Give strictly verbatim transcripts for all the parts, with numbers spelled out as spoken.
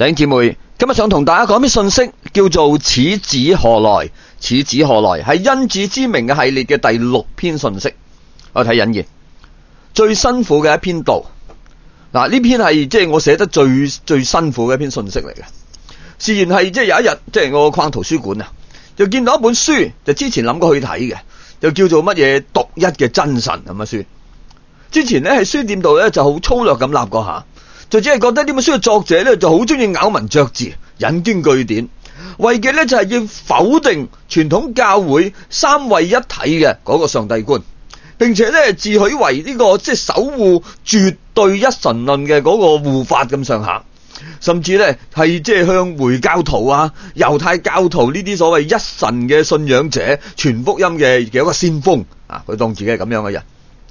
弟兄姊妹，今日想同大家講啲信息，叫做此子何來？此子何來？係恩子之名嘅系列嘅第六篇信息。我睇引言，最辛苦嘅一篇道。嗱，呢篇係即係我寫得最最辛苦嘅一篇信息嚟嘅。事緣係即係有一日，即係我逛圖書館啊，就見到一本書，就之前諗過去睇嘅，就叫做乜嘢獨一嘅真神咁嘅書。之前咧喺書店度咧就好粗略咁立過下。就只係覺得呢本書嘅作者咧就好中意咬文嚼字、引經據典，為嘅咧就係要否定傳統教會三位一體嘅嗰個上帝觀，並且咧自詡為呢個即係守護絕對一神論嘅嗰個護法咁上下，甚至咧係即係向回教徒啊、猶太教徒呢啲所謂一神嘅信仰者傳福音嘅嘅一個先鋒啊，佢當自己係咁樣嘅人。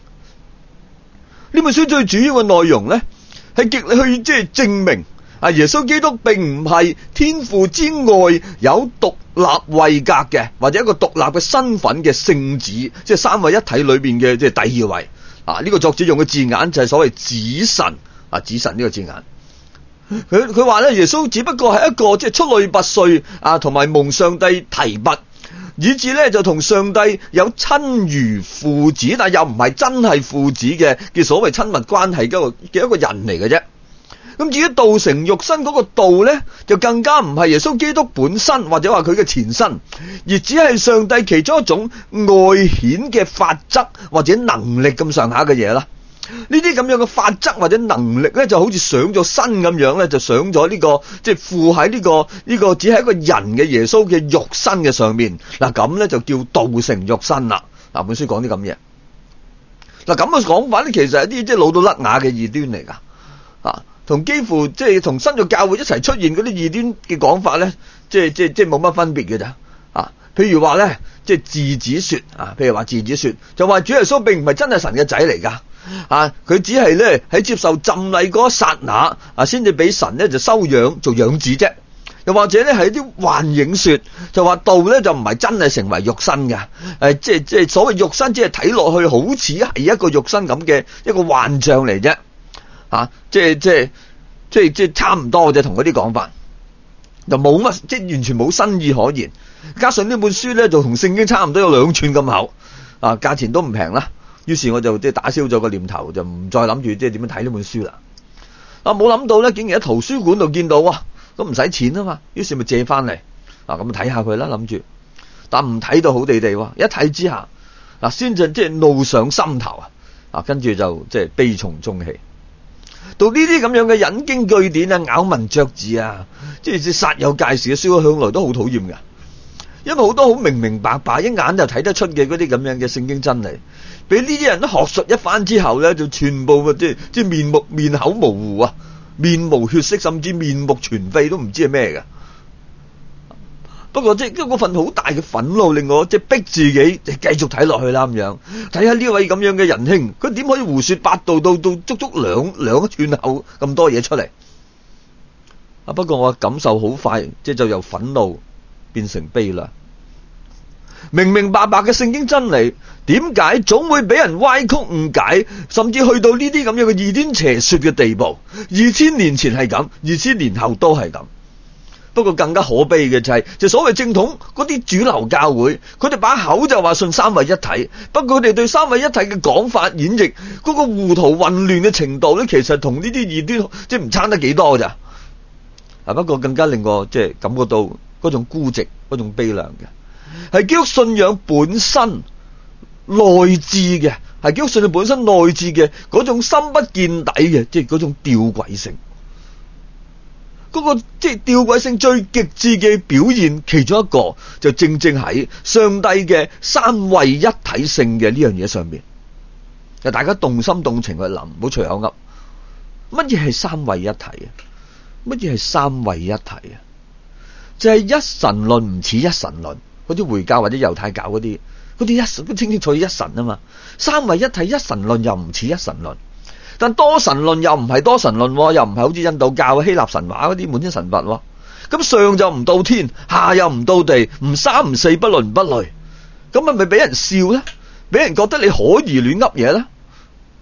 呢本書最主要嘅內容咧，係極力去即係證明啊，耶穌基督並唔係天父之外有獨立位格嘅，或者一個獨立嘅身份嘅聖子，即係三位一體裏邊嘅即係第二位啊。呢個作者用嘅字眼就係所謂子神啊，子神呢個字眼。佢佢話咧，耶穌只不過係一個即係出類拔萃啊，同埋蒙上帝提拔，以至咧就同上帝有親如父子，但又唔係真係父子嘅嘅所謂親密關係嘅一個嘅一個人嚟嘅啫。咁至於道成肉身嗰個道咧，就更加唔係耶穌基督本身，或者話佢嘅前身，而只係上帝其中一種外顯嘅法則或者能力咁上下嘅嘢啦。呢啲咁樣嘅法則或者能力咧，就好似上咗身咁樣咧，就上咗呢個即係附喺呢個呢個只係一個人嘅耶穌嘅肉身嘅上面。嗱，咁咧就叫道成肉身啦。嗱，本書講啲咁嘢。嗱，咁嘅講法咧，其實係一啲即係老到甩牙嘅異端嚟噶。啊，同幾乎即係同新約教會一齊出現嗰啲異端嘅講法咧，即係即係即係冇乜分別嘅咋。啊，譬如話咧，即係稚子說啊，譬如話稚子說，就話主耶穌並唔係真係神嘅仔嚟噶。啊！佢只係咧喺接受浸禮嗰一剎那啊，先至俾神咧就收養做養子啫。又或者咧係啲幻影說，就話道咧就唔係真係成為肉身嘅。誒、啊，即係即係所謂肉身，只係睇落去好似係一個肉身咁嘅一個幻象嚟啫。啊，即係即係即係即係差唔多啫，同嗰啲講法就冇乜，即係完全冇新意可言。加上呢本書咧就同聖經差唔多有兩寸咁厚，啊，價錢都唔平啦。於是我就即係打消咗個念頭，就唔再諗住即係點樣睇呢本書啦。啊，冇諗到咧，竟然喺圖書館度見到啊，咁唔使錢啊嘛。於是咪借翻嚟啊，咁睇下佢啦，諗住。但唔睇到好地地喎，一睇之下嗱，先至即係怒上心頭啊！啊，跟住就即係悲從中起。到呢啲咁樣嘅引經據典啊、咬文嚼字啊，即係煞有介事嘅書，向來都好討厭㗎。因為好多好明明白白一眼就睇得出嘅嗰啲咁樣嘅聖經真理，俾呢啲人都學術一番之後咧，就全部即係即係面目面口模糊啊，面無血色，甚至面目全非都唔知係咩嘅。不過即係嗰份好大嘅憤怒令我即係逼自己繼續睇落去啦，咁樣睇下呢位咁樣嘅仁兄，佢點可以胡說八道到到足足兩兩寸厚咁多嘢出嚟啊？不過我感受好快，即係就由憤怒變成悲涼。明明白白嘅聖經真理，點解總會俾人歪曲誤解，甚至去到呢啲咁樣嘅異端邪說嘅地步？二千年前係咁，二千年後都係咁。不過更加可悲嘅就係、是，就所謂正統嗰啲主流教會，佢哋把口就話信三位一體，不過佢哋對三位一體嘅講法演繹嗰個糊塗混亂嘅程度咧，其實同呢啲異端即係唔差得幾多咋。啊，不過更加令我即係感覺到嗰種孤寂、嗰種悲涼嘅，係基督信仰本身內置嘅，係基督信仰本身內置嘅嗰種深不見底嘅，即係嗰種吊詭性。嗰、那個即係吊詭性最極致嘅表現，其中一個就正正喺上帝嘅三位一體性嘅呢樣嘢上面。就大家動心動情去諗，唔好隨口噏。乜嘢係三位一體啊？乜嘢係三位一體啊？就係、是、一神論唔似一神論，嗰啲回教或者猶太教嗰啲，嗰啲一神都清清楚楚一神啊嘛。三位一體，一神論又唔似一神論。但多神論又唔係多神論，又唔係好似印度教、希臘神話嗰啲滿天神佛。咁上就唔到天，下又唔到地，唔三唔四，不倫不類。咁係咪俾人笑咧？俾人覺得你可疑亂噏嘢咧？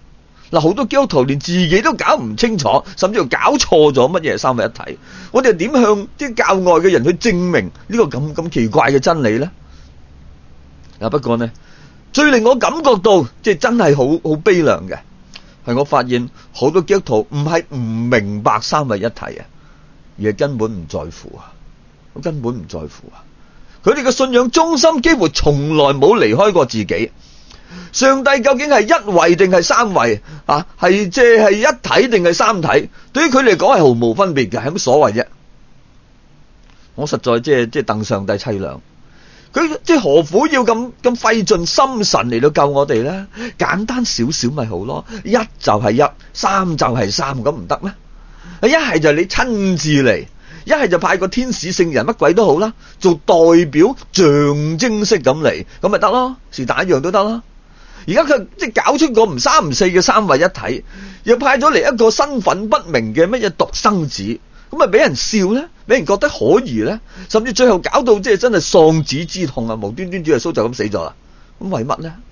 嗱，好多基督徒連自己都搞唔清楚，甚至乎搞錯咗乜嘢係三位一體。我哋點向啲教外嘅人去證明呢個咁咁奇怪嘅真理呢？啊，不過呢，最令我感覺到即係真係好好悲涼嘅，係我發現好多基督徒唔係唔明白三位一體啊，而係根本唔在乎啊，根本唔在乎啊。佢哋嘅信仰中心幾乎從來冇離開過自己。上帝究竟係一位定係三位啊？係即係一體定係三體？對於佢嚟講係毫無分別嘅，係乜所謂啫？我實在即係即係戥上帝淒涼。佢即係何苦要咁咁費盡心神嚟到救我哋咧？簡單少少咪好咯，一就係一，三就係三，咁唔得咩？一係就你親自嚟，一係就派個天使聖人乜鬼都好啦，做代表象徵式咁嚟，咁咪得咯，是但一樣都得咯。而家佢即係搞出個唔三唔四嘅三位一體，又派咗嚟一個身份不明嘅乜嘢獨生子，咁咪俾人笑咧，俾人覺得可疑咧，甚至最後搞到即係真係喪子之痛啊！無端端主耶穌就咁死咗啦，咁為乜咧？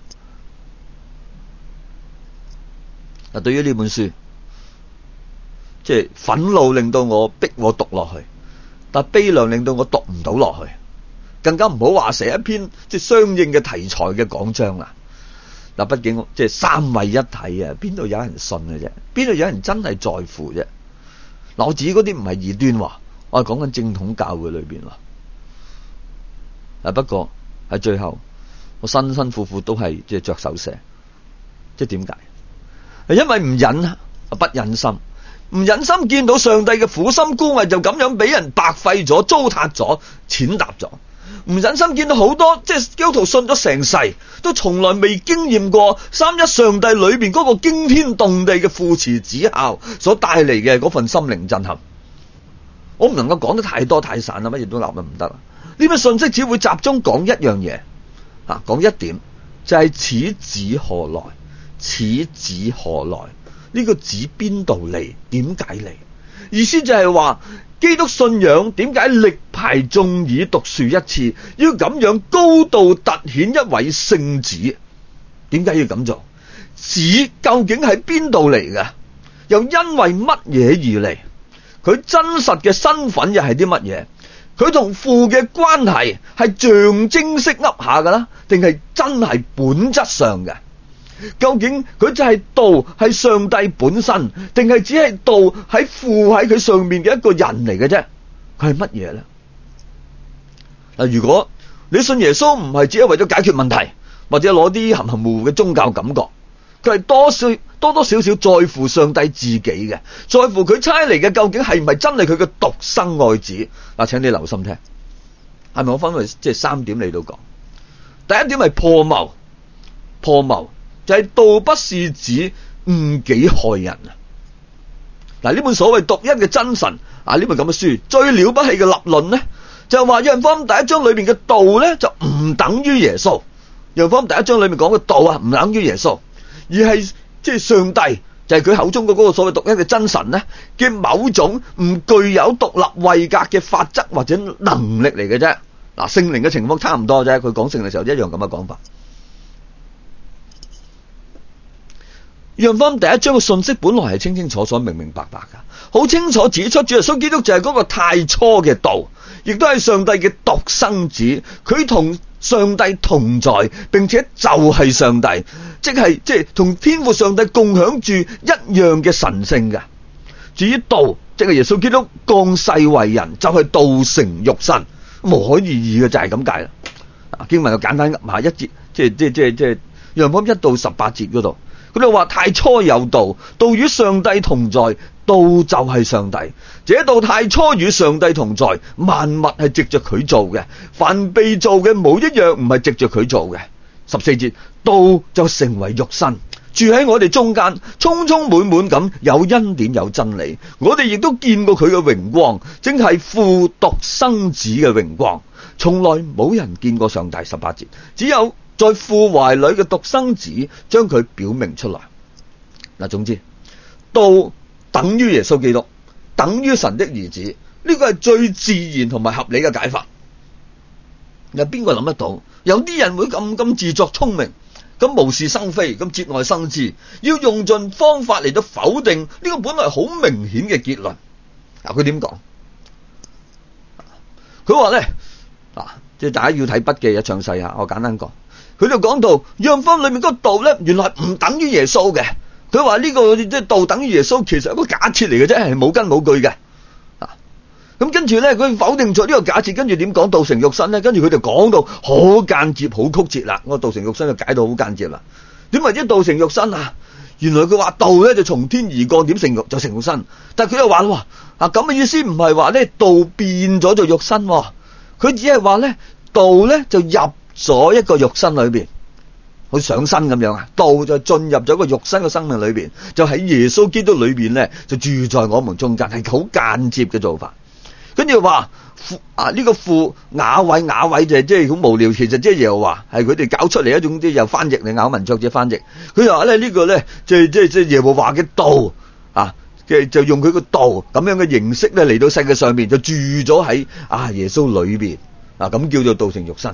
嗱，對於呢本書，即係憤怒令到我逼我讀落去，但悲涼令到我讀唔到落去，更加唔好話寫一篇即係相應嘅題材嘅講章啦。嗱，畢竟即係三位一體啊，邊度有人信嘅啫？邊度有人真係在乎啫？嗱，我自己嗰啲唔係異端話，我係講緊正統教會裏邊話。啊，不過喺最後，我辛辛苦苦都係即係着手寫，即係點解？係因為唔忍，不忍心，唔忍心見到上帝嘅苦心孤詣就咁樣俾人白費咗、糟蹋咗、踐踏咗。唔忍心見到好多即係基督徒信咗成世，都從來未經驗過三一上帝裏邊嗰個驚天動地嘅父慈子孝所帶嚟嘅嗰份心靈震撼。我唔能夠講得太多太散啦，乜嘢都立咪唔得啦。呢篇信息只會集中講一樣嘢，啊，講一點就係、是、此子何來？此子何來？呢、這個子邊度嚟？點解嚟？意思就係話，基督信仰點解力排眾議獨樹一幟，要咁樣高度凸顯一位聖子？點解要咁做？子究竟喺邊度嚟嘅？又因為乜嘢而嚟？佢真實嘅身份又係啲乜嘢？佢同父嘅關係係象徵式噏下噶啦，定係真係本質上嘅？究竟佢就係道，係上帝本身，定係只係道喺附喺佢上面嘅一個人嚟嘅啫？佢係乜嘢咧？嗱，如果你信耶穌唔係只係為咗解決問題，或者攞啲含含糊糊嘅宗教感覺，佢係多少多多少少在乎上帝自己嘅，在乎佢差嚟嘅究竟係唔係真係佢嘅獨生愛子？嗱，請你留心聽，係咪我分為即係三點嚟到講？第一點係破謬，破謬。就係、是、道不是指誤己害人啊！嗱，呢本所謂獨一嘅真神啊，呢本咁嘅書最了不起嘅立論呢，就係話約翰福音第一章裏面嘅道呢，就唔等於耶穌。約翰福音第一章裏面講嘅道啊，唔等於耶穌，而係即係上帝，就係、是、佢口中嘅嗰個所謂獨一嘅真神呢嘅某種唔具有獨立位格嘅法則或者能力嚟嘅啫。嗱，聖靈嘅情況差唔多啫，佢講聖靈嘅時候一樣咁嘅講法。約翰福音第一章嘅信息本來係清清楚楚、明明白白噶，好清楚指出主耶穌基督就係嗰個太初嘅道，亦都係上帝嘅獨生子，佢同上帝同在，並且就係上帝，即係即係同天父上帝共享住一樣嘅神聖嘅。至於道，即係耶穌基督降世為人，就係、是、道成肉身，無可異議嘅就係咁解啦。經文就簡單噏下一節，即係即係即係即係約翰福音一到十八節嗰度。佢哋話太初有道，道與上帝同在，道就係上帝。這道太初與上帝同在，萬物係藉着佢做嘅，凡被造嘅冇一樣唔係藉着佢做嘅。十四節，道就成為肉身，住喺我哋中間，充充滿滿咁有恩典有真理。我哋亦都見過佢嘅榮光，正係父獨生子嘅榮光。從來冇人見過上帝。十八節，只有在父懷裏嘅獨生子將佢表明出來。嗱，總之道等於耶穌基督，等於神的兒子，呢個係最自然同埋合理嘅解法。有邊個諗得到？有啲人會咁咁自作聰明， 咁無是生非，咁節外生枝，要用盡方法嚟到否定呢個本來好明顯嘅結論。嗱，佢點講？佢話咧，嗱，即係大家要睇筆記啊，詳細啊，我簡單講。佢就講到約翰福音裏面嗰個道咧，原來唔等於耶穌嘅。佢話呢個即係道等於耶穌，其實係一個假設嚟嘅啫，係冇根冇據嘅。啊，咁跟住咧，佢否定咗呢個假設，跟住點講道成肉身咧？跟住佢就講到好間接、好曲折啦。我道成肉身就解到好間接啦。點為之道成肉身啊？原來佢話道咧就從天而降，點成肉就成肉身。但係佢又話喎，啊咁嘅意思唔係話咧道變咗做肉身，佢只係話咧道咧就入咗一個肉身裏邊，好上身咁樣啊。道就進入咗個肉身嘅生命裏邊，就喺耶穌基督裏邊咧就住在我們中間，係好間接嘅做法。跟住話父啊，呢、這個父雅偉雅偉就係即係好無聊，其實即係耶和華係佢哋搞出嚟一種啲又翻譯嚟咬文嚼字翻譯。佢又話咧呢個咧即係即係即係耶和華嘅道啊，嘅就用佢個道咁樣嘅形式咧嚟到世界上面，就住咗喺啊耶穌裏邊啊，咁叫做道成肉身。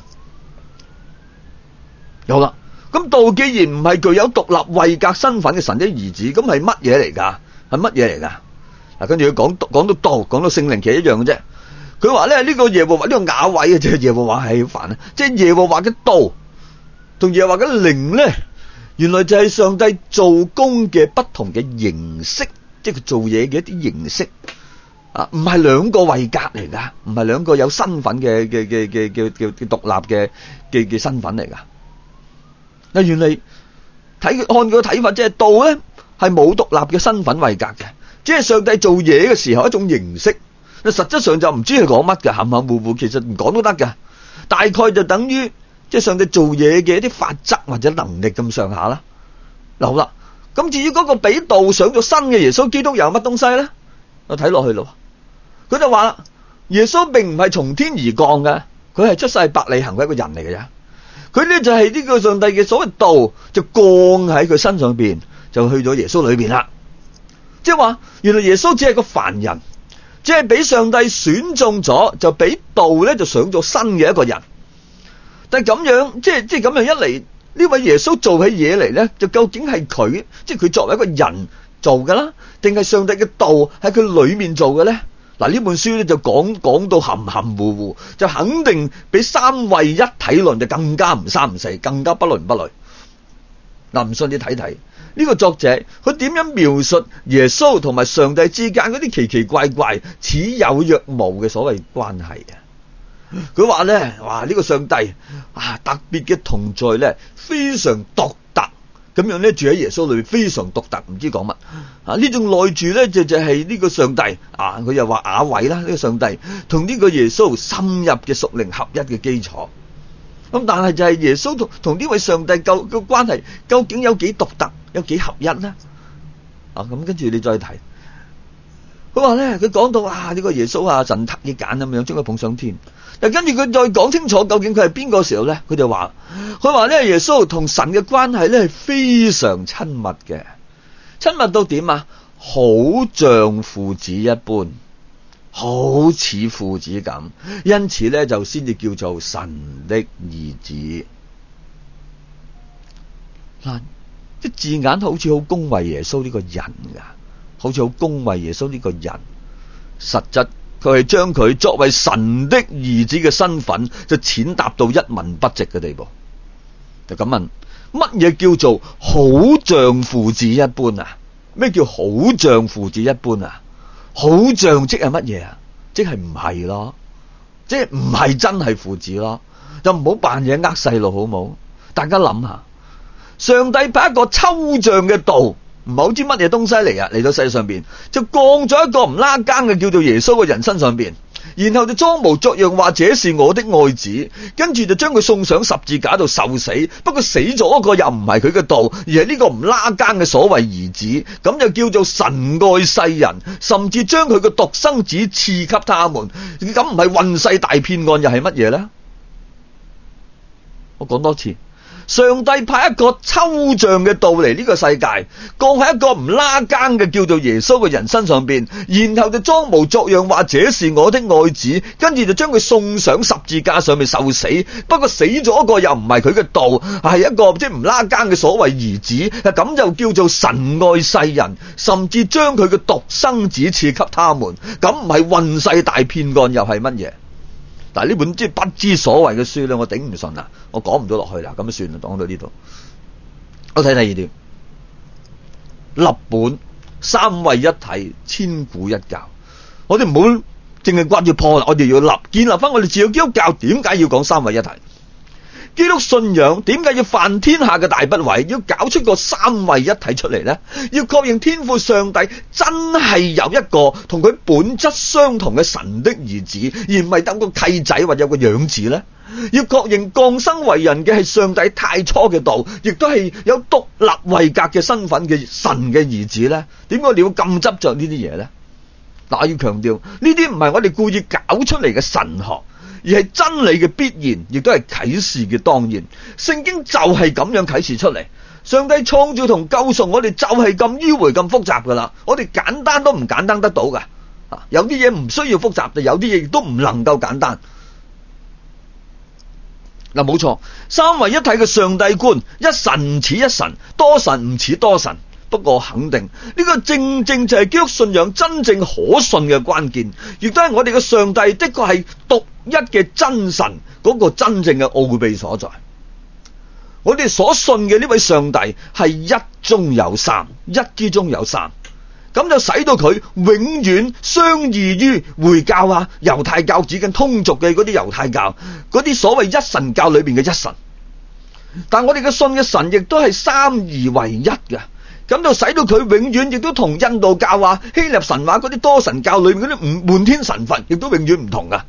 有啦，咁道既然唔係具有獨立位格身份嘅神的兒子，咁係乜嘢嚟噶？係乜嘢嚟噶？嗱，跟住佢講講到道，講到聖靈其實一樣嘅啫。佢話咧呢個耶和華呢個雅偉啊，即係耶和華係好煩啊，即係耶和華嘅道同耶和華嘅靈咧，原來就係上帝做工嘅不同嘅形式，即係佢做嘢嘅一啲形式啊，唔係兩個位格嚟噶，唔係兩個有身份嘅嘅嘅嘅嘅嘅嘅獨立嘅嘅嘅身份嚟噶。嗱，原嚟睇按佢個睇法，即係道咧係冇獨立嘅身份位格嘅，即係上帝做嘢嘅時候一種形式。實質上就唔知佢講乜嘅，含含糊糊，其實唔講都得嘅。大概就等於即係上帝做嘢嘅一啲法則或者能力咁上下啦。嗱，好啦，咁至於嗰個比道上咗身嘅耶穌基督有乜東西咧？我睇落去咯，佢就話啦，耶穌並唔係從天而降嘅，佢係出世伯利恆嘅一個人嚟嘅啫。佢呢就係呢個上帝嘅所謂道就降喺佢身上邊，就去咗耶穌裏邊啦。即係話原來耶穌只係個凡人，即係俾上帝選中咗，就俾道咧就上咗身嘅一個人。但係咁樣，即係即係咁樣一嚟，呢位耶穌做起嘢嚟咧，就究竟係佢，即係佢作為一個人做噶啦，定係上帝嘅道喺佢裏面做嘅咧？嗱，呢本書咧就講講到含含糊糊，就肯定比三位一體論就更加唔三唔四，更加不倫不類。嗱，唔信你睇睇呢個作者佢點樣描述耶穌同埋上帝之間嗰啲奇奇怪怪、似有若無嘅所謂關係啊？佢話咧，哇，呢、這個上帝啊特別嘅同在咧，非常獨特。咁樣咧住喺耶穌裏面非常獨特，唔知講乜啊？呢種內住咧就就係呢個上帝啊，佢又話雅偉啦，呢、這個上帝同呢個耶穌深入嘅屬靈合一嘅基礎。咁但係就係耶穌同同呢位上帝究個關係究竟有幾獨特，有幾合一呢？啊，咁跟住你再睇，佢話咧，佢講到啊呢、這個耶穌啊神特意揀咁樣將佢捧上天。但跟住佢再講清楚究竟佢係邊個時候咧，佢就話佢話咧耶穌同神嘅關係咧係非常親密嘅，親密到點啊？好像父子一般，好似父子咁，因此咧就先至叫做神的兒子。嗱，啲字眼好似好恭維耶穌呢個人噶，好似好恭維耶穌呢個人，實質佢係將佢作為神的兒子嘅身份就踐踏到一文不值嘅地步。就咁問，乜嘢叫做好像父子一般啊？咩叫好像父子一般啊？好像即係乜嘢啊？即係唔係咯？即係唔係真係父子咯？就唔好扮嘢呃細路好冇？大家諗下，上帝把一個抽象嘅道，唔係好知乜嘢東西嚟啊，嚟到世上邊就降咗一個唔拉更嘅叫做耶穌嘅人身上邊，然後就裝模作樣話這是我的愛子，跟住就將佢送上十字架度受死。不過死咗嗰個又唔係佢嘅道，而係呢個唔拉更嘅所謂兒子，咁就叫做神愛世人，甚至將佢嘅獨生子賜給他們。咁唔係混世大騙案又係乜嘢呢？我講多次， 上帝派一個抽象嘅道嚟呢個世界，降喺一個唔拉更嘅叫做耶穌嘅人身上邊，然後就裝模作樣話這是我的愛子，跟住就將佢送上十字架上面受死。不過死咗一個又唔係佢嘅道，係一個即係唔拉更嘅所謂兒子，咁就叫做神愛世人，甚至將佢嘅獨生子賜給他們。咁唔係混世大騙案又係乜嘢？但係呢本即係不知所謂嘅書咧，我頂唔順啦，我講唔到落去啦，咁算啦，講到呢度。我睇第二點，立本三位一體，千古一教。我哋唔好淨係掛住破啦，我哋要立建立翻我哋自己基督教。點解要講三位一體？基督信仰點解要犯天下嘅大不韙，要搞出個三位一體出嚟呢？要確認天父上帝真係有一個同佢本質相同嘅神的兒子，而唔係得個契仔或者有個養子呢？要確認降生為人嘅係上帝太初嘅道，亦都係有獨立位格嘅身份嘅神嘅兒子呢？點解你要咁執着呢啲嘢呢？嗱，我要強調呢啲唔係我哋故意搞出嚟嘅神學，而係真理嘅必然，亦都係啟示嘅當然。聖經就係咁樣啟示出嚟。上帝創造同救贖我哋就係咁迂迴咁複雜噶啦，我哋簡單都唔簡單得到噶。有啲嘢唔需要複雜，有啲嘢亦都唔能夠簡單。嗱，冇錯，三位一體嘅上帝觀，一神唔似一神，多神唔似多神。不過肯定呢個正正就係基督信仰真正可信嘅關鍵，亦都係我哋嘅上帝的確係獨一嘅真神嗰個真正嘅奧秘所在。我哋所信嘅呢位上帝係一中有三，一之中有三，咁就使到佢永遠相異於回教啊、猶太教指緊通俗嘅嗰啲猶太教嗰啲所謂一神教裏邊嘅一神。但我哋嘅信嘅神亦都係三而為一嘅。咁就使到佢永遠亦都同印度教啊、希臘神話嗰啲多神教裏面嗰啲五滿天神佛亦都永遠唔同噶。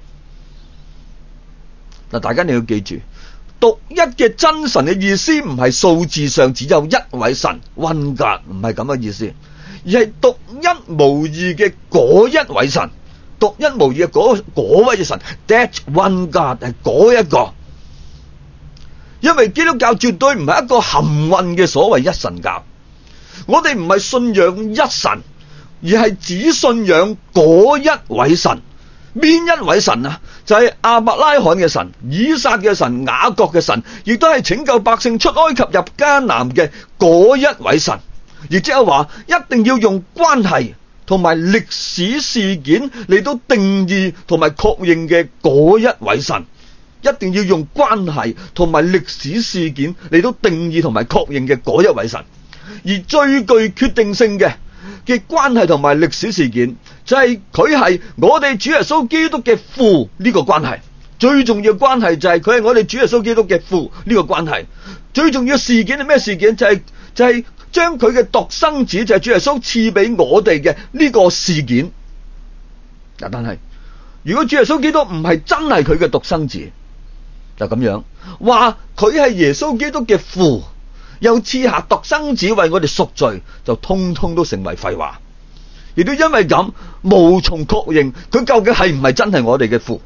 嗱，大家你要記住，獨一嘅真神嘅意思唔係數字上只有一位神 one God， 唔係咁嘅意思，而係獨一無二嘅嗰一位神，獨一無二嘅嗰嗰位嘅神 that one God 係嗰一個。因為基督教絕對唔係一個含混嘅所謂一神教。我哋唔係信仰一神，而係只信仰嗰一位神。邊一位神啊？就係亞伯拉罕嘅神、以撒嘅神、雅各嘅神，亦都係拯救百姓出埃及入迦南嘅嗰一位神。亦即係話，一定要用關係同埋歷史事件嚟到定義同埋確認嘅嗰一位神。一定要用關係同埋歷史事件嚟到定義同埋確認嘅嗰一位神。而最具決定性嘅嘅關係同埋歷史事件，就係佢係我哋主耶穌基督嘅父呢個關係。最重要嘅關係就係佢係我哋主耶穌基督嘅父呢個關係。最重要嘅事件係咩事件？就係就係將佢嘅獨生子就係主耶穌賜俾我哋嘅呢個事件。但係如果主耶穌基督唔係真係佢嘅獨生子，就咁樣話佢係耶穌基督嘅父，又賜下獨生子為我哋贖罪，就通通都成為廢話。亦都因為咁，無從確認佢究竟係唔係真係我哋嘅父。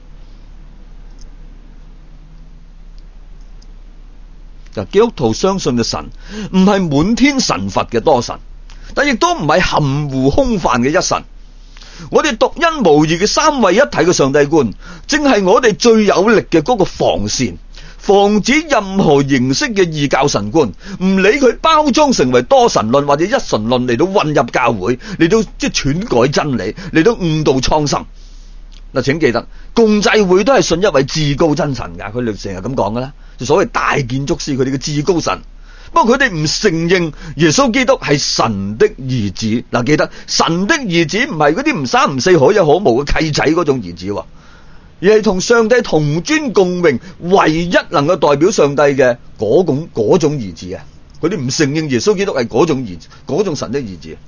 嗱，基督徒相信嘅神唔係滿天神佛嘅多神，但亦都唔係含糊空泛嘅一神。我哋獨一無二嘅三位一體嘅上帝觀，正係我哋最有力嘅嗰個防線，防止任何形式嘅異教神觀，唔理佢包裝成為多神論或者一神論嚟到混入教會，嚟到即係篡改真理，嚟到誤導蒼生。嗱，請記得共濟會都係信一位至高真神噶，佢哋成日咁講噶啦，就所謂大建築師，佢哋嘅至高神。不過佢哋唔承認耶穌基督係神的兒子。嗱，記得神的兒子唔係嗰啲唔三唔四可有可無嘅契仔嗰種兒子，而係同上帝同尊共榮，唯一能夠代表上帝嘅嗰種嗰種兒子啊！佢哋唔承認耶穌基督係嗰種兒子，嗰種神的兒子。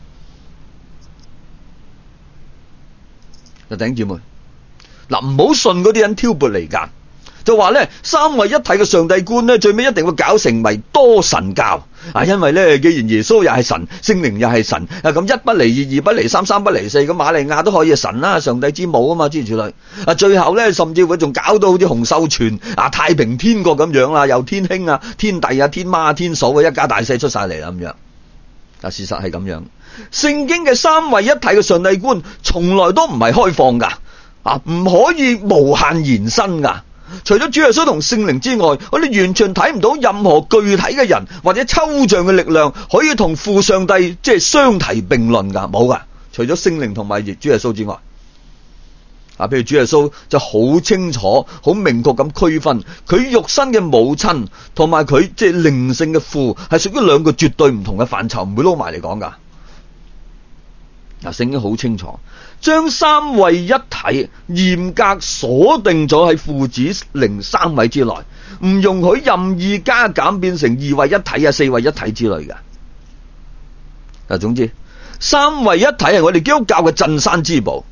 嗱，弟兄姊妹，嗱，唔好信嗰啲人挑撥離間， 就話咧三位一體嘅上帝觀咧，最尾一定會搞成為多神教啊！因為咧，既然耶穌又係神，聖靈又係神啊，咁一不離二，二不離三，三不離四，咁瑪利亞都可以係神啦，上帝之母啊嘛，諸如此類啊。最後咧，甚至會仲搞到好似洪秀全啊、太平天國咁樣啦，又天兄啊、天帝啊、天媽啊、天嫂啊，一家大細出晒嚟啦咁樣。啊，事實係咁樣，聖經嘅三位一體嘅上帝觀，從來都唔係開放噶啊，唔可以無限延伸噶。除咗主耶穌同聖靈之外，我哋完全睇唔到任何具體嘅人或者抽象嘅力量可以同父上帝即係相提並論噶，冇噶。除咗聖靈同埋主耶穌之外，啊，譬如主耶穌就好清楚、好明確咁區分佢肉身嘅母親同埋佢即係靈性嘅父係屬於兩個絕對唔同嘅範疇，唔會撈埋嚟講噶。嗱，聖經好清楚，將三位一體嚴格鎖定咗喺父子靈三位之內，唔容許任意加減變成二位一體啊、四位一體之類嘅。嗱，總之三位一體係我哋基督教嘅鎮山之寶。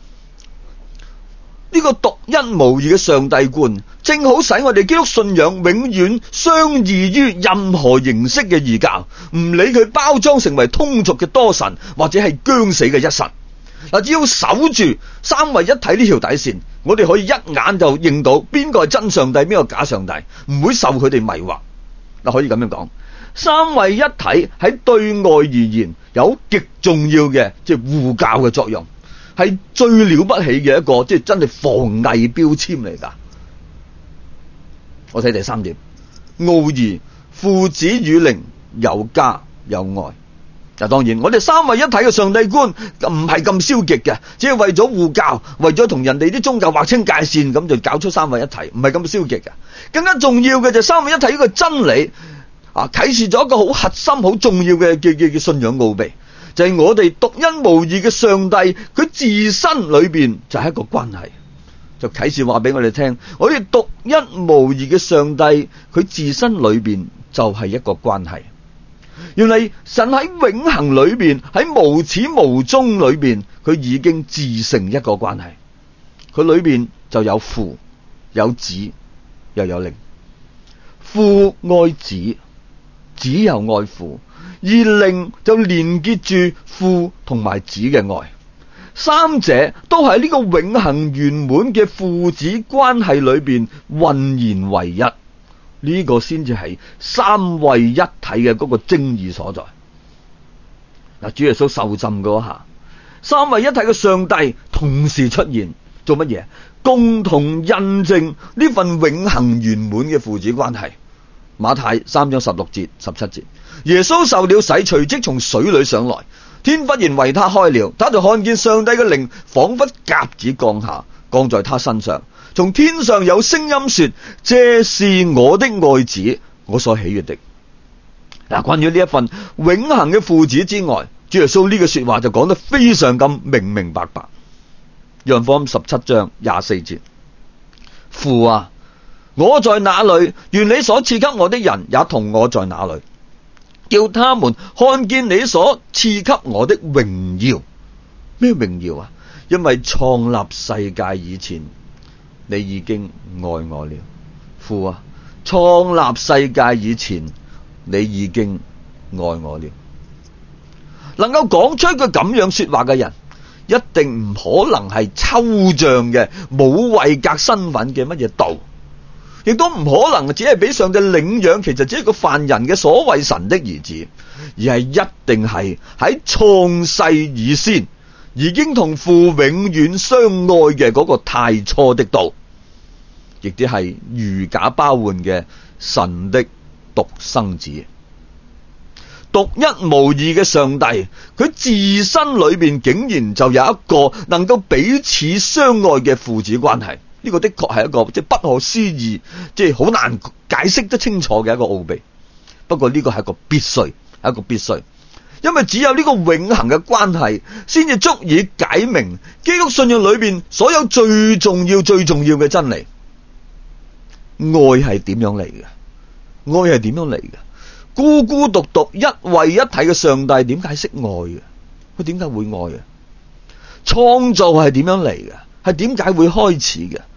呢個獨一無二嘅上帝觀，正好使我哋基督信仰永遠相異於任何形式嘅異教，唔理佢包裝成為通俗嘅多神或者係僵死嘅一神。嗱，只要守住三位一體呢條底線，我哋可以一眼就認到邊個係真上帝，邊個假上帝，唔會受佢哋迷惑。嗱，可以咁樣講，三位一體喺對外而言有極重要嘅即係護教嘅作用，係最了不起嘅一個即係真係防偽標籤嚟噶。我睇第三點，奧義，父子與靈有家有愛。嗱，當然我哋三位一體嘅上帝觀唔係咁消極嘅，只係為咗護教，為咗同人哋啲宗教劃清界線，咁就搞出三位一體，唔係咁消極嘅。更加重要嘅就係三位一體呢個真理啊，啟示咗一個好核心、好重要嘅嘅嘅信仰奧秘，就係、是、我哋獨一無二嘅上帝，佢自身裏邊就係一個關係。就啟示話俾我哋聽，我哋獨一無二嘅上帝，佢自身裏邊就係一個關係。原來神喺永恆裏邊，喺無始無終裏邊，佢已經自成一個關係。佢裏邊就有父、有子，又有靈。父愛子，子又愛父，而靈就連結住父同埋子嘅愛。三者都係呢個永恆圓滿嘅父子關係裏邊渾然為一。呢個先至係三位一體嘅嗰個精義所在。嗱，主耶穌受浸嗰下，三位一體嘅上帝同時出現，做乜嘢？共同印證呢份永恆圓滿嘅父子關係。馬太三章十六節、十七節，耶穌受了洗，隨即從水裏上來，天忽然為他開了，他就看見上帝嘅靈仿佛鴿子降下，降在他身上。從天上有聲音說：這是我的愛子，我所喜悅的。嗱，關於呢一份永恆嘅父子之愛，主耶穌呢個說話就講得非常咁明明白白。約翰福音十七章廿四節：父啊，我在哪裏，願你所賜給我的人也同我在哪裏，叫他們看見你所賜給我的榮耀。咩榮耀啊？因為創立世界以前，你已經愛我了。父啊，創立世界以前，你已經愛我了。能夠講出一句咁樣說話嘅人，一定唔可能係抽象嘅冇位格身份嘅乜嘢道，亦都唔可能只係俾上帝領養，其實只係個犯人嘅所謂神的兒子，而係一定係喺創世以先已經同父永遠相愛嘅嗰個太初的道，亦都係如假包換嘅神的獨生子。獨一無二嘅上帝，佢自身裏邊竟然就有一個能夠彼此相愛嘅父子關係。呢個的確係一個即係不可思議，即係好難解釋得清楚嘅一個奧秘。不過呢個係一個必須，係一個必須，因為只有呢個永恆嘅關係，先至足以解明基督信仰裏邊所有最重要、最重要嘅真理。愛係點樣嚟嘅？愛係點樣嚟嘅？孤孤獨獨一位一體嘅上帝點解識愛嘅？佢點解會愛嘅？創造係點樣嚟嘅？係點解會開始嘅？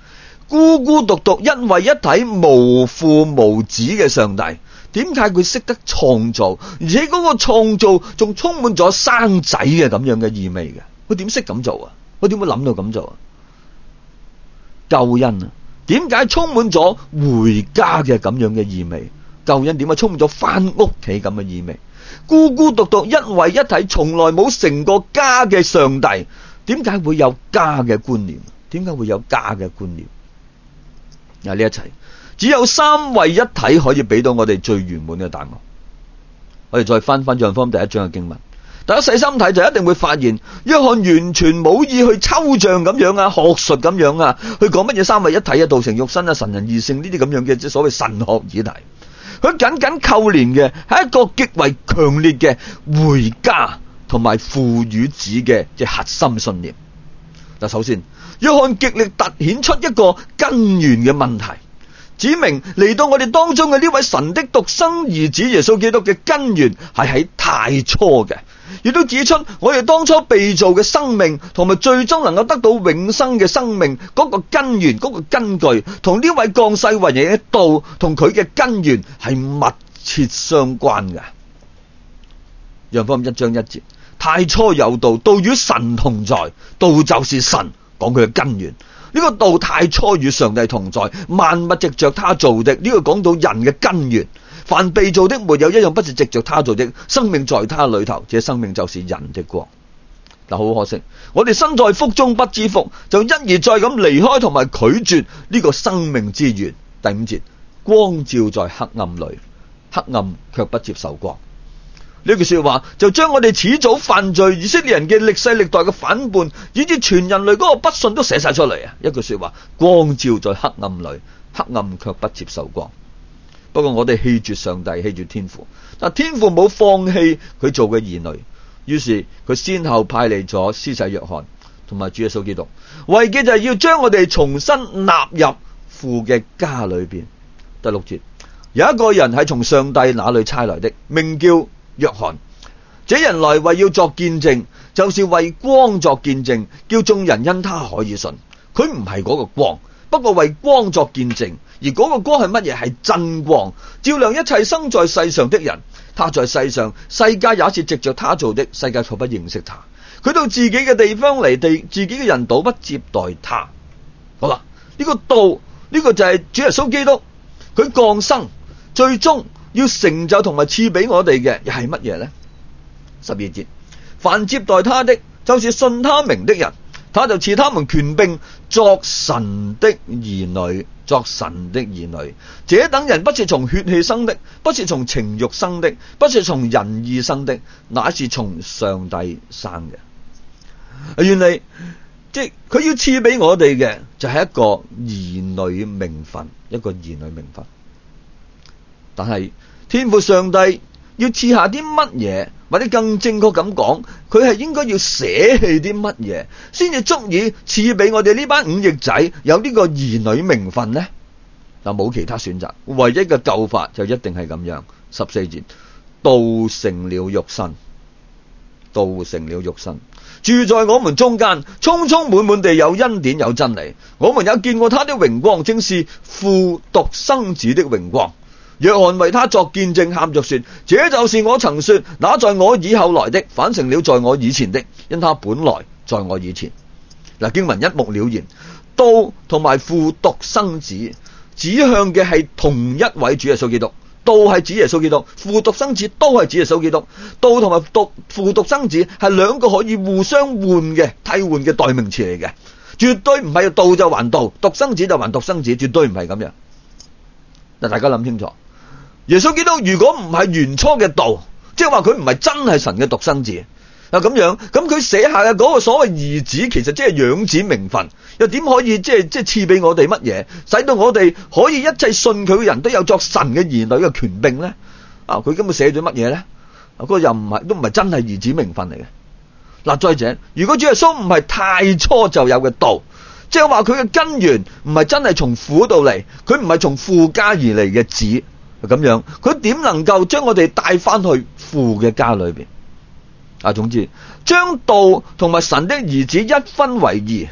孤孤獨獨一位一體無父無子嘅上帝，點解佢識得創造，而且嗰個創造仲充滿咗生仔嘅咁樣嘅意味嘅？佢點識咁做啊？佢點會諗到咁做啊？救恩啊，點解充滿咗回家嘅咁樣嘅意味？救恩點解充滿咗翻屋企咁嘅意味？孤孤獨獨一位一體，從來冇成過家嘅上帝，點解會有家嘅觀念？點解會有家嘅觀念？嗱，呢一切只有三位一體可以俾到我哋最圓滿嘅答案。我哋再翻翻約翰福音第一章嘅經文，大家細心睇就一定會發現，約翰完全冇意去抽象咁樣啊，學術咁樣啊，去講乜嘢三位一體啊、道成肉身啊、神人二性呢啲咁樣嘅即所謂神學議題。佢緊緊扣連嘅係一個極為強烈嘅回家同埋父與子嘅即核心信念。嗱，首先約翰極力凸顯出一個根源嘅問題，指明嚟到我哋當中嘅呢位神的獨生兒子耶穌基督嘅根源係喺太初嘅，亦都指出我哋當初被造嘅生命同埋最終能夠得到永生嘅生命嗰個根源、嗰個根據，同呢位降世為人嘅道同佢嘅根源係密切相關嘅。約翰福音一章一節，太初有道，道與神同在，道就是神，講佢嘅根源。呢個道太初與上帝同在，萬物藉着他造的。呢個講到人嘅根源，凡被造的沒有一樣不是藉着他造的，生命在他裏頭，這生命就是人的光。但好可惜，我哋身在福中不知福，就一而再咁離開同埋拒絕呢個生命之源。第五節，光照在黑暗裏，黑暗卻不接受光。呢句說話就將我哋始祖犯罪以色列人嘅歷世歷代嘅反叛，以至全人類嗰個不信都寫晒出嚟啊！一句說話，光照在黑暗裏，黑暗卻不接受光。不過我哋棄絕上帝，棄絕天父，但天父冇放棄佢做嘅兒女，於是佢先後派嚟咗施洗約翰同埋主耶穌基督，為嘅就係要將我哋重新納入父嘅家裏邊。第六節，有一個人係從上帝那裏差來的，名叫約翰，這人來為要作見證，就是為光作見證，叫眾人因他可以信。佢唔係嗰個光，不過為光作見證，而嗰個光係乜嘢？係真光，照亮一切生在世上的人。他在世上，世界也是藉着他做的，世界卻不認識他。佢到自己嘅地方嚟，地自己嘅人倒不接待他。好啦，呢個道，呢個就係主耶穌基督，佢降生，最終要成就同埋賜俾我哋嘅又係乜嘢呢？十二節，凡接待他的，就是信他名的人，他就賜他們權柄作神的兒女，作神的兒女。這等人不是從血氣生的，不是從情慾生的，不是從人意生的，乃是從上帝生嘅。原來即係佢要賜俾我哋嘅就係一個兒女名分，一個兒女名分。但係天父上帝要賜下啲乜嘢，或者更正確咁講，佢係應該要捨棄啲乜嘢，先至足以賜俾我哋呢班五翼仔有呢個兒女名分呢？嗱，冇其他選擇，唯一嘅救法就一定係咁樣。十四節，道成了肉身，道成了肉身，住在我們中間，充充滿滿地有恩典有真理。我們也見過他的榮光，正是父獨生子的榮光。約翰為他作見證，喊着說：這就是我曾說，那在我以後來的，反成了在我以前的，因他本來在我以前。嗱，經文一目了然，道同埋父獨生子指向嘅係同一位主耶穌基督。道係指耶穌基督，父獨生子都係指耶穌基督。道同埋獨父獨生子係兩個可以互相換嘅替換嘅代名詞嚟嘅，絕對唔係道就還道，獨生子就還獨生子，絕對唔係咁樣。嗱，大家諗清楚。耶穌基督如果唔係原初嘅道，即係話佢唔係真係神嘅獨生子，嗱咁樣，咁佢寫下嘅嗰個所謂兒子，其實即係養子名分，又點可以即係即係賜俾我哋乜嘢，使到我哋可以一切信佢嘅人都有作神嘅兒女嘅權柄咧？啊，佢今日寫咗乜嘢咧？啊，嗰個又唔係都唔係真係兒子名分嚟嘅。嗱，再者，如果主耶穌唔係太初就有嘅道，即係話佢嘅根源唔係真係從父度嚟，佢唔係從父家而嚟嘅子。咁樣，佢點能夠將我哋帶翻去父嘅家裏邊？啊，總之將道同埋神的兒子一分為二，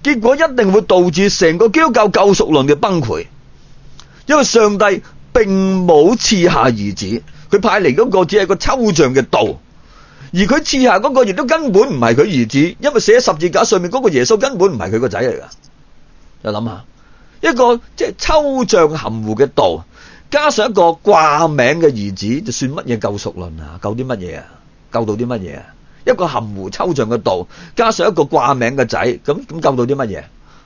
結果一定會導致成個基督教救贖論嘅崩潰。因為上帝並冇賜下兒子，佢派嚟嗰個只係個抽象嘅道，而佢賜下嗰個亦都根本唔係佢兒子，因為寫喺十字架上面嗰個耶穌根本唔係佢個仔嚟噶。就諗下一個即係抽象含糊嘅道，加上一個掛名嘅兒子，就算乜嘢救贖論啊？救啲乜嘢啊？救到啲乜嘢啊？一個含糊抽象嘅道，加上一個掛名嘅仔，咁咁救到啲乜嘢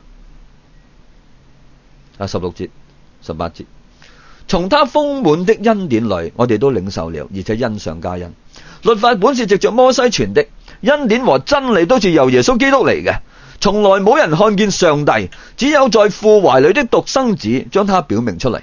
啊？十六節、十八節，從他豐滿的恩典裏，我哋都領受了，而且恩上加恩。律法本是藉着摩西傳的，恩典和真理都是由耶穌基督嚟嘅。從來冇人看見上帝，只有在父懷裏的獨生子將他表明出嚟。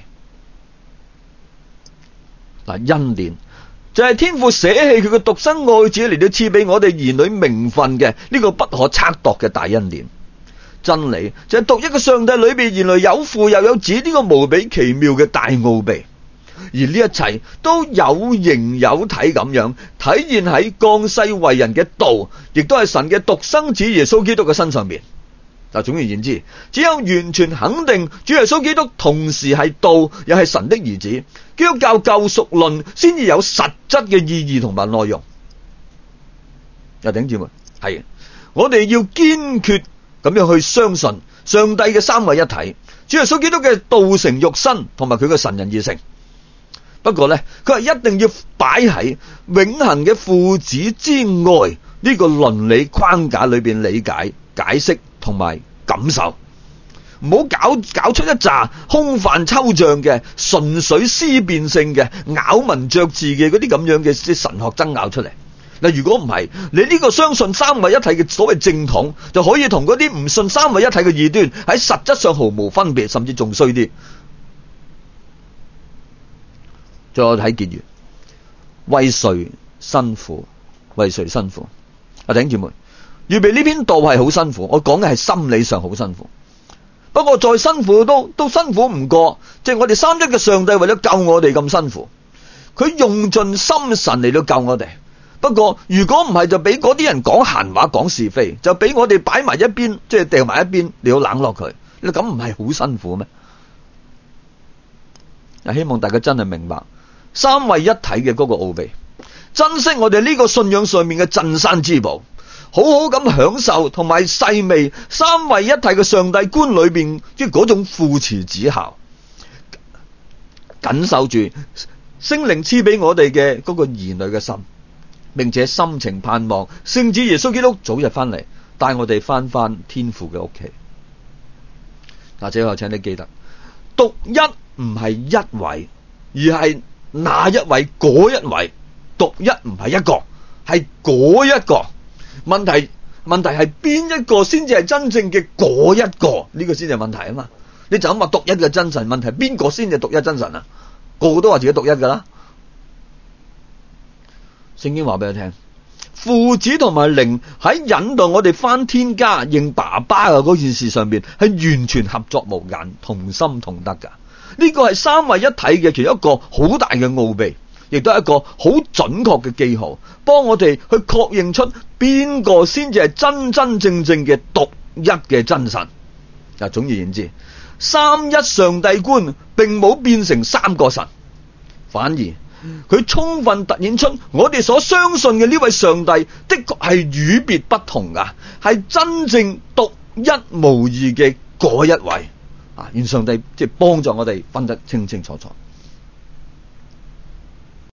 嗱，恩典就係天父捨棄佢嘅獨生愛子嚟到賜俾我哋兒女名分嘅呢個不可測度嘅大恩典。真理就係獨一個上帝裏邊原來有父又有子呢個無比奇妙嘅大奧秘，而呢一切都有形有體咁樣體現喺降世為人嘅道，亦都係神嘅獨生子耶穌基督嘅身上面。嗱，總而言之，只有完全肯定主耶穌基督同時係道又係神的兒子，基督教救贖論先至有實質嘅意義同埋內容。弟兄姊妹，係我哋要堅決咁樣去相信上帝嘅三位一體，主耶穌基督嘅道成肉身同埋佢嘅神人二成。不過呢，佢係一定要擺喺永恆嘅父子之外呢個倫理框架裏邊理解、解釋同埋感受，唔好搞搞出一紮空泛抽象嘅、純粹思辨性嘅、咬文嚼字嘅嗰啲咁樣嘅神學爭拗出嚟。嗱，如果唔係，你呢個相信三位一體嘅所謂正統，就可以同嗰啲唔信三位一體嘅異端喺實質上毫無分別，甚至仲衰啲。再我睇結語，為誰辛苦？為誰辛苦？啊，弟兄姊妹，預備呢篇道係好辛苦，我講嘅係心理上好辛苦。不過再辛苦都都辛苦唔過，即係我哋三一嘅上帝為咗救我哋咁辛苦，佢用盡心神嚟到救我哋。不過如果唔係，就俾嗰啲人講閒話講是非，就俾我哋擺埋一邊，即係掉埋一邊，你要冷落佢，你咁唔係好辛苦咩？希望大家真係明白三位一體嘅嗰個奧秘，珍惜我哋呢個信仰上面嘅鎮山之寶，好好咁享受同埋細味三位一體嘅上帝觀裏邊即係嗰種父慈子孝，緊守住聖靈賜俾我哋嘅嗰個兒女嘅心，並且心情盼望聖子耶穌基督早日翻嚟，帶我哋翻翻天父嘅屋企。嗱，最後請你記得，獨一唔係一位，而係那一位嗰一位。獨一唔係一個，係嗰一個。問題問題係邊一個先至係真正嘅嗰一個？呢個先係問題啊嘛。你就咁話獨一嘅真神，問題邊個先至獨一真神啊？個個都話自己獨一噶啦。聖經話俾你聽，父子同埋靈喺引導我哋翻天家認爸爸嘅嗰件事上邊，係完全合作無間，同心同德噶。呢個係三位一體嘅其中一個好大嘅奧秘，亦都係一個好準確嘅記號，幫我哋去確認出邊個先至係真真正正嘅獨一嘅真神。嗱，總而言之，三一上帝觀並冇變成三個神，反而佢充分突顯出我哋所相信嘅呢位上帝的確係與別不同噶，係真正獨一無二嘅嗰一位啊！願上帝即係幫助我哋分得清清楚楚。